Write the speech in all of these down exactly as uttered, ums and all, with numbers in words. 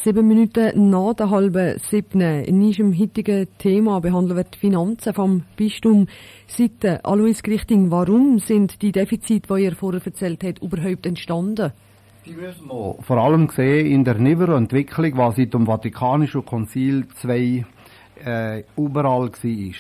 Sieben Minuten nach der halben siebten. In unserem heutigen Thema behandeln wir die Finanzen vom Bistum Sitten. Alois Grichting, warum sind die Defizite, die ihr vorher erzählt habt, überhaupt entstanden? Die müssen wir vor allem sehen in der neueren Entwicklung, was seit dem Vatikanischen Konzil zwei äh, überall war.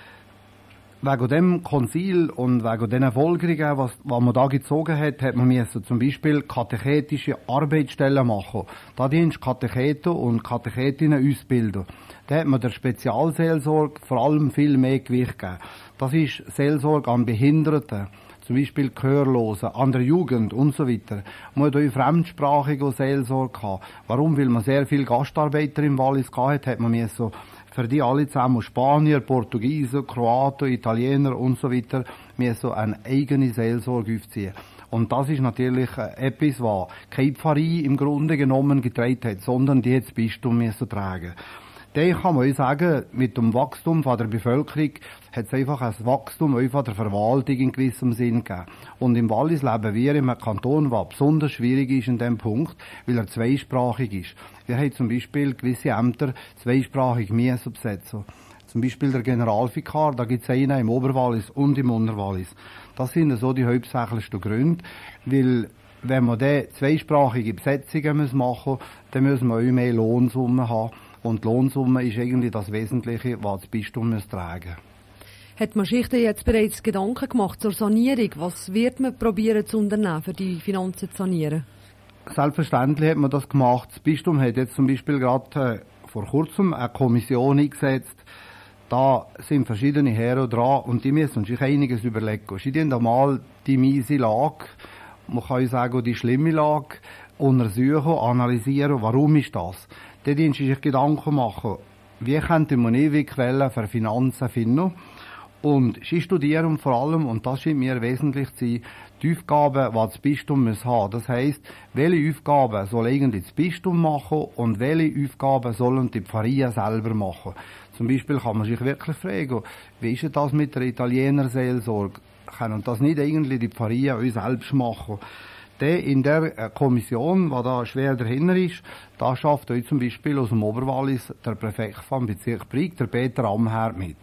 Wegen dem Konzil und wegen den Folgerungen, was, was man da gezogen hat, hat man müssen zum Beispiel katechetische Arbeitsstellen machen. Da dienst Katecheten und Katechetinnen ausbilden. Da hat man der Spezialseelsorge vor allem viel mehr Gewicht gegeben. Das ist Seelsorge an Behinderten, zum Beispiel Gehörlosen, an der Jugend und so weiter. Man hat auch fremdsprachige Seelsorge gehabt. Warum? Weil man sehr viele Gastarbeiter im Wallis gehabt hat, hat man müssen für die alle zusammen, Spanier, Portugiesen, Kroaten, Italiener und so weiter, wir so eine eigene Seelsorge aufziehen. Und das ist natürlich etwas, was keine Pfarrei im Grunde genommen getragen hat, sondern die hat das Bistum müssen tragen. Dann kann man auch sagen, mit dem Wachstum von der Bevölkerung hat es einfach ein Wachstum von der Verwaltung in gewissem Sinn gegeben. Und im Wallis leben wir in einem Kanton, der besonders schwierig ist in diesem Punkt, weil er zweisprachig ist. Wir haben zum Beispiel gewisse Ämter zweisprachig müssen besetzen. Zum Beispiel der Generalvikar, da gibt es einen im Oberwallis und im Unterwallis. Das sind so die hauptsächlichsten Gründe, weil wenn man dann zweisprachige Besetzungen machen muss, dann müssen wir auch mehr Lohnsummen haben. Und die Lohnsumme ist eigentlich das Wesentliche, was das Bistum muss tragen. Hat man sich jetzt bereits Gedanken gemacht zur Sanierung? Was wird man probieren zu unternehmen, für die Finanzen zu sanieren? Selbstverständlich hat man das gemacht. Das Bistum hat jetzt zum Beispiel gerade äh, vor kurzem eine Kommission eingesetzt. Da sind verschiedene Herren dran und die müssen sich einiges überlegen. Sie haben einmal die miese Lage, man kann sagen die schlimme Lage, untersuchen, analysieren, warum ist das? Dann müssen Sie sich Gedanken machen, wie könnte man neue Quellen für Finanzen finden. Und sie studieren vor allem, und das scheint mir wesentlich zu sein, die Aufgaben, die das Bistum muss haben. Das heisst, welche Aufgaben soll eigentlich das Bistum machen und welche Aufgaben sollen die Pfarreien selber machen. Zum Beispiel kann man sich wirklich fragen, wie ist das mit der Italienerseelsorge? Können das nicht eigentlich die Pfarreien auch selbst machen? In der Kommission, die da schwer dahinter ist, da schafft euch zum Beispiel aus dem Oberwallis der Präfekt vom Bezirk Brig, der Peter Amherd, mit.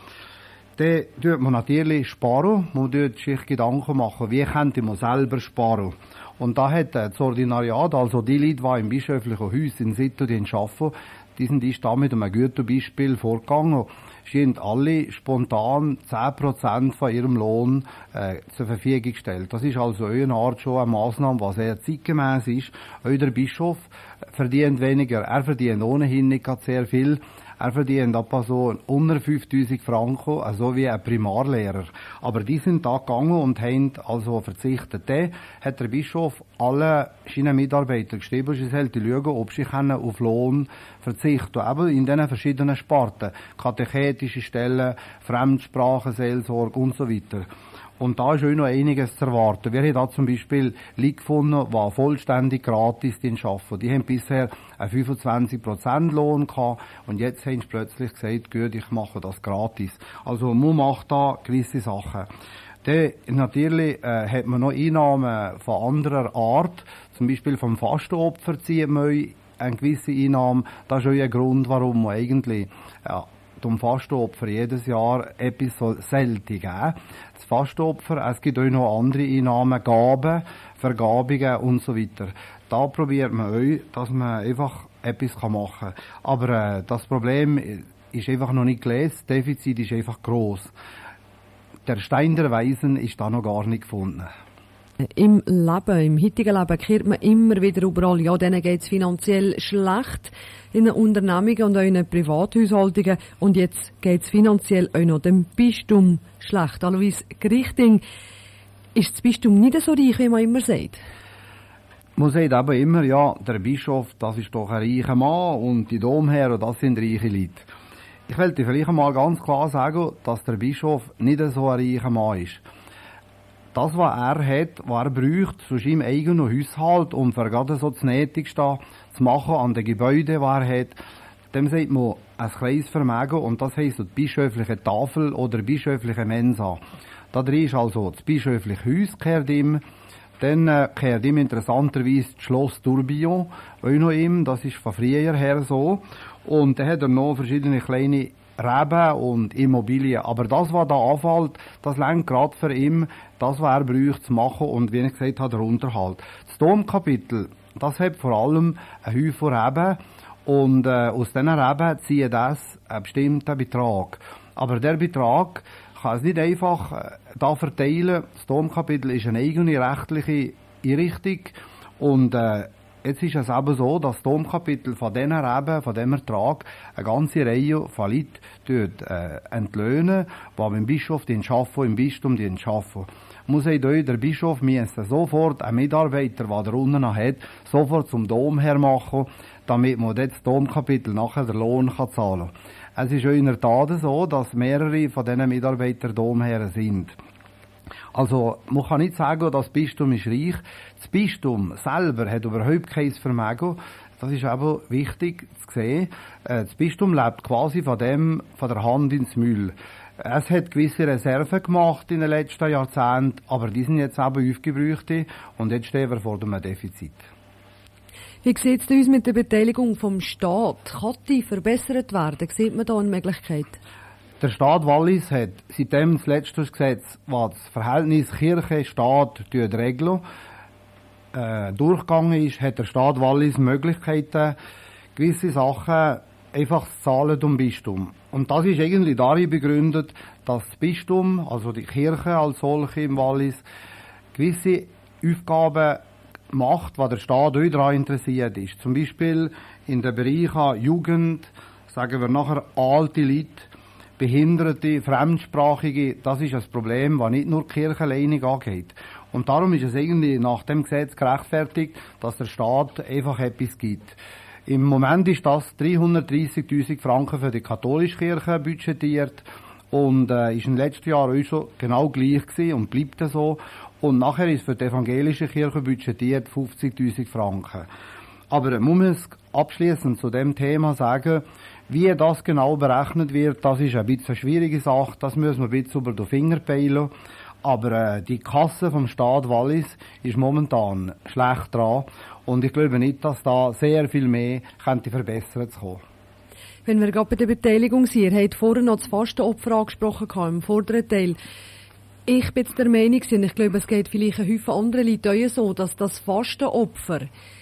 Dann tut man natürlich sparen, man tut sich Gedanken machen, wie könnte man selber sparen. Und da hat das Ordinariat, also die Leute, die im bischöflichen Haus in Sitten arbeiten, die sind ist da mit einem guten Beispiel vorgegangen. Sie haben alle spontan zehn Prozent von ihrem Lohn äh, zur Verfügung gestellt. Das ist also eine Art schon eine Massnahme, die sehr zeitgemäß ist. Auch der Bischof verdient weniger. Er verdient ohnehin nicht sehr viel. Er verdient etwa so unter fünftausend Franken, also wie ein Primarlehrer. Aber die sind da gegangen und haben also verzichtet. Dann hat der Bischof alle seine Mitarbeiter geschrieben, sie sollten schauen, ob sie auf Lohn verzichten können. Eben in diesen verschiedenen Sparten. Katechetische Stellen, Fremdsprachen, Seelsorge und so weiter. Und da ist auch noch einiges zu erwarten. Wir haben da zum Beispiel Leute gefunden, die vollständig gratis arbeiten. Die haben bisher einen fünfundzwanzig Prozent Lohn gehabt und jetzt haben sie plötzlich gesagt, gut, ich mache das gratis. Also man macht da gewisse Sachen. Dann natürlich äh, hat man noch Einnahmen von anderer Art. Zum Beispiel vom Fastenopfer zieht man eine gewisse Einnahme. Das ist auch ein Grund, warum man eigentlich ja, dem Fastenopfer jedes Jahr etwas sollte geben. Das Fastenopfer, es gibt auch noch andere Einnahmen, Gaben, Vergabungen und so weiter. Da probiert man auch, dass man einfach etwas machen kann. Aber äh, das Problem ist einfach noch nicht gelöst, das Defizit ist einfach gross. Der Stein der Weisen ist da noch gar nicht gefunden. Im Leben, im heutigen Leben kehrt man immer wieder überall, ja, denen geht es finanziell schlecht in den Unternehmungen und auch in den Privathaushaltungen. Und jetzt geht es finanziell auch noch dem Bistum schlecht. Alois Grichting, ist das Bistum nicht so reich, wie man immer sagt? Man sagt eben immer, ja, der Bischof, das ist doch ein reicher Mann und die Domherren, das sind reiche Leute. Ich wollte vielleicht einmal ganz klar sagen, dass der Bischof nicht so ein reicher Mann ist. Das, was er hat, was er braucht, zu seinem eigenen Haushalt, um für gerade so das Nötigste zu machen an den Gebäuden, die er hat, dem sagt man ein Kreisvermögen und das heisst die bischöfliche Tafel oder bischöfliche Mensa. Da drin ist also das bischöfliche Haus gehört ihm, Dann äh, kehrt ihm interessanterweise das Schloss Tourbillon, auch noch ihm, das ist von früher her so. Und dann hat er noch verschiedene kleine Reben und Immobilien. Aber das, was da anfällt, das lenkt gerade für ihn, das, was er bräuchte zu machen und, wie ich gesagt habe, der Unterhalt. Das Domkapitel, das hat vor allem einen Haufen Reben und äh, aus diesen Reben zieht das einen bestimmten Betrag. Aber der Betrag kann es nicht einfach äh, da verteilen. Das Domkapitel ist eine eigene rechtliche Einrichtung und äh, jetzt ist es eben so, dass das Domkapitel von diesen Reben, von diesem Ertrag, eine ganze Reihe von Leuten dort, äh, entlöhnen, die beim Bischof arbeiten, im Bistum arbeiten. Muss ich euch, der Bischof müssen sofort einen Mitarbeiter, der da unten noch hat, sofort zum Dom hermachen, damit man das Domkapitel nachher den Lohn kann zahlen kann. Es ist in der Tat so, dass mehrere von diesen Mitarbeitern Domherren sind. Also, man kann nicht sagen, das Bistum ist reich. Das Bistum selber hat überhaupt kein Vermögen. Das ist aber wichtig zu sehen. Das Bistum lebt quasi von dem, von der Hand ins Müll. Es hat gewisse Reserven gemacht in den letzten Jahrzehnten, aber die sind jetzt eben aufgebraucht und jetzt stehen wir vor einem Defizit. Wie sieht es uns mit der Beteiligung vom Staat? Kann die verbessert werden? Sieht man da eine Möglichkeit? Der Staat Wallis hat seitdem das letzte Gesetz, was das Verhältnis Kirche-Staat regelt, äh, durchgegangen ist, hat der Staat Wallis Möglichkeiten, gewisse Sachen einfach zu zahlen um Bistum. Und das ist eigentlich darin begründet, dass das Bistum, also die Kirche als solche im Wallis, gewisse Aufgaben macht, was der Staat auch daran interessiert ist. Zum Beispiel in den Bereichen Jugend, sagen wir nachher alte Leute, Behinderte, Fremdsprachige, das ist ein Problem, das nicht nur die Kirche alleinig angeht. Und darum ist es irgendwie nach dem Gesetz gerechtfertigt, dass der Staat einfach etwas gibt. Im Moment ist das dreihundertdreissigtausend Franken für die katholische Kirche budgetiert und äh, ist im letzten Jahr auch schon genau gleich gewesen und bleibt so. Und nachher ist für die evangelische Kirche budgetiert fünfzigtausend Franken. Aber man muss abschließend zu dem Thema sagen, wie das genau berechnet wird, das ist ein bisschen eine schwierige Sache, das müssen wir ein bisschen über den Finger peilen. Aber äh, die Kasse vom Staat Wallis ist momentan schlecht dran und ich glaube nicht, dass da sehr viel mehr könnte verbessert zu kommen. Wenn wir gerade bei der Beteiligung sind, ihr habt vorhin noch das Fastenopfer angesprochen im vorderen Teil. Ich bin jetzt der Meinung, und ich glaube, es geht vielleicht ein Haufen andere Leute auch so, dass das Fastenopfer,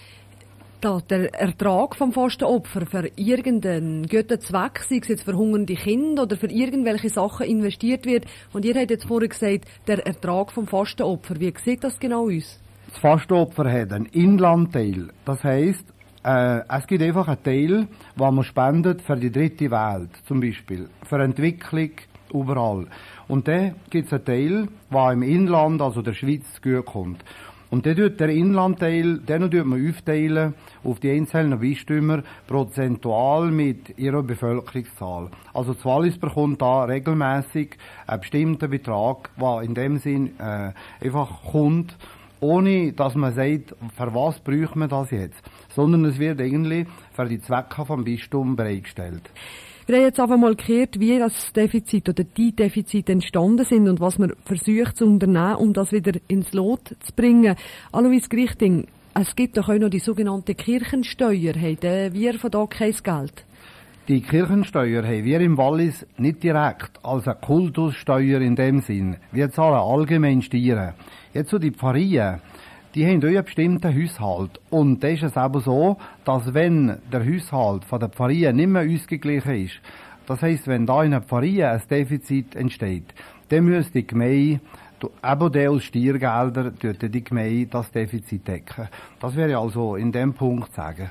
da der Ertrag vom Fastenopfer für irgendeinen guten Zweck, sei es jetzt für hungernde Kinder oder für irgendwelche Sachen investiert wird. Und ihr habt jetzt vorhin gesagt, der Ertrag vom Fastenopfer. Wie sieht das genau aus? Das Fastenopfer hat einen Inlandteil. Das heisst, äh, es gibt einfach einen Teil, den man spendet für die dritte Welt, zum Beispiel. Für Entwicklung, überall. Und dann gibt es einen Teil, der im Inland, also der Schweiz, gut kommt. Und dann tut der Inlandteil, den tut man aufteilen auf die einzelnen Bistümer prozentual mit ihrer Bevölkerungszahl. Also das Wallis bekommt da regelmäßig einen bestimmten Betrag, der in dem Sinn äh, einfach kommt, ohne dass man sagt, für was braucht man das jetzt, sondern es wird eigentlich für die Zwecke vom Bistum bereitgestellt. Wir haben jetzt einfach mal gehört, wie das Defizit oder die Defizite entstanden sind und was man versucht zu unternehmen, um das wieder ins Lot zu bringen. Alois Grichting, es gibt doch auch noch die sogenannte Kirchensteuer. Haben wir von da kein Geld? Die Kirchensteuer haben wir im Wallis nicht direkt als eine Kultussteuer in dem Sinn. Wir zahlen allgemein Steuern. Jetzt so die Pfarrien, die haben auch einen bestimmten Haushalt. Und da ist es eben so, dass wenn der Haushalt von der Pfarrie nicht mehr ausgeglichen ist, das heisst, wenn da in der Pfarrie ein Defizit entsteht, dann müsste die Gemeinde, eben der aus Steuergeldern, die Gemeinde das Defizit decken. Das wäre also in dem Punkt sagen.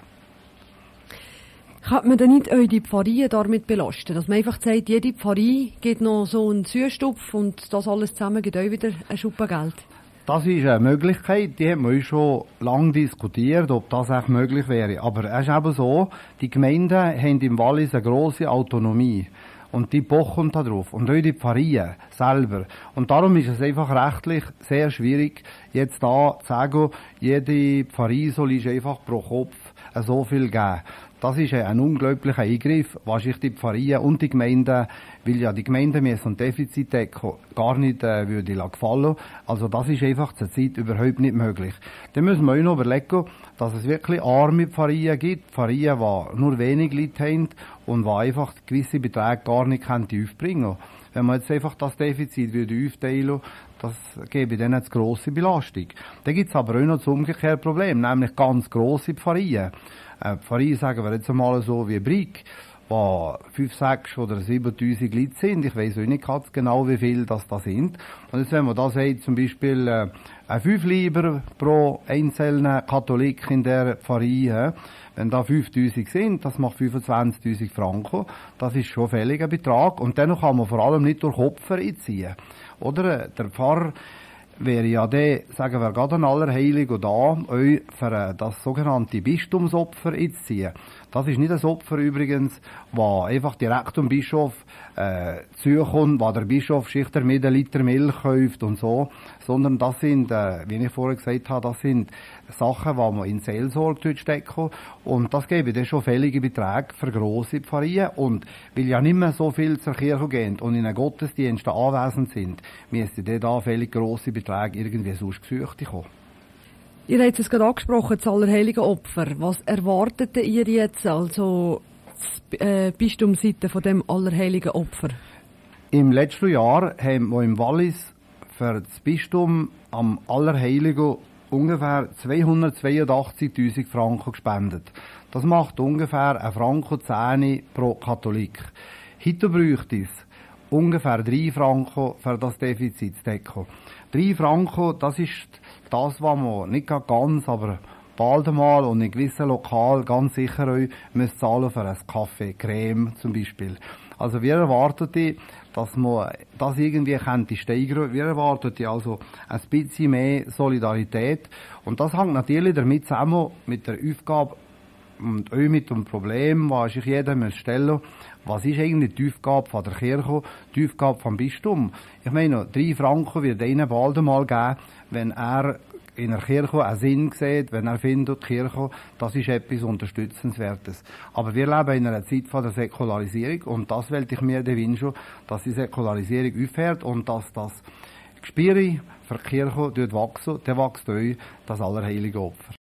Kann man denn nicht eure Pfarrien damit belasten? Dass man einfach sagt, jede Pfarrie gibt noch so einen Zustupf und das alles zusammen gibt euch wieder ein Schuppen Geld? Das ist eine Möglichkeit, die haben wir schon lange diskutiert, ob das echt möglich wäre. Aber es ist eben so, die Gemeinden haben im Wallis eine grosse Autonomie. Und die pochen da drauf. Und auch die Pfarrien selber. Und darum ist es einfach rechtlich sehr schwierig, jetzt da zu sagen, jede Pfarrie soll einfach pro Kopf so viel geben. Das ist ein unglaublicher Eingriff, was sich die Pfarreien und die Gemeinden, weil ja die Gemeinden mir so ein Defizit decken, gar nicht äh, würde gefallen. Also das ist einfach zur Zeit überhaupt nicht möglich. Dann müssen wir auch noch überlegen, dass es wirklich arme Pfarreien gibt, Pfarreien, die nur wenig Leute haben und die einfach gewisse Beträge gar nicht aufbringen können. Wenn man jetzt einfach das Defizit würde aufteilen, das gäbe dann eine zu grosse Belastung. Dann gibt es aber auch noch das umgekehrte Problem, nämlich ganz grosse Pfarreien. Äh, Pfarreien, sagen wir jetzt einmal so wie Brig, wo fünf, sechs oder siebentausend Leute sind. Ich weiss auch nicht ganz genau, wie viel das da sind. Und jetzt, wenn man da sagt, zum Beispiel äh, ein fünf Lieber pro einzelnen Katholik in der Pfarrei, äh, wenn da fünftausend sind, das macht fünfundzwanzigtausend Franken. Das ist schon ein fälliger Betrag. Und dann kann man vor allem nicht durch Opfer einziehen. Oder? Der Pfarrer wäre ja der, sagen wir, gerade an Allerheiligen da, euch für das sogenannte Bistumsopfer einzuziehen. Das ist nicht ein Opfer übrigens, das einfach direkt zum Bischof äh, zukommt, wo der Bischof sich damit einen Liter Milch kauft und so, sondern das sind, äh, wie ich vorher gesagt habe, das sind Sachen, die man in Seelsorge stecken, und das gebe dann schon fällige Beträge für grosse Pfarreien, und weil ja nicht mehr so viel zur Kirche gehen und in den Gottesdiensten anwesend sind, müssten dann da völlig grosse Beträge irgendwie sonst gesucht kommen. Ihr habt es gerade angesprochen, das Allerheilige Opfer. Was erwartet ihr jetzt, also die äh, Bistumsseite von dem Allerheiligen Opfer? Im letzten Jahr haben wir im Wallis für das Bistum am Allerheiligen ungefähr zweihundertzweiundachtzigtausend Franken gespendet. Das macht ungefähr ein Franken zehn pro Katholik. Heute bräuchte es ungefähr drei Franken für das Defizit zu decken. Drei Franken, das ist das, was man nicht ganz, aber bald einmal und in gewissen Lokalen ganz sicher auch müssen zahlen für einen Kaffee, Creme zum Beispiel. Also wir erwarten, dass man das irgendwie könnte steigern. Wir erwarten also ein bisschen mehr Solidarität. Und das hängt natürlich damit zusammen mit der Aufgabe und auch mit dem Problem, was sich jeder muss stellen, was ist eigentlich die Aufgabe von der Kirche, die Aufgabe vom Bistum. Ich meine, drei Franken wird ihnen bald einmal geben, wenn er in der Kirche einen Sinn sieht, wenn er findet, die Kirche, das ist etwas Unterstützenswertes. Aber wir leben in einer Zeit von der Säkularisierung, und das wollte ich mir wünschen, dass die Säkularisierung aufhört und dass das Gespür für die Kirche dort wächst, dann wächst auch das Allerheilige Opfer.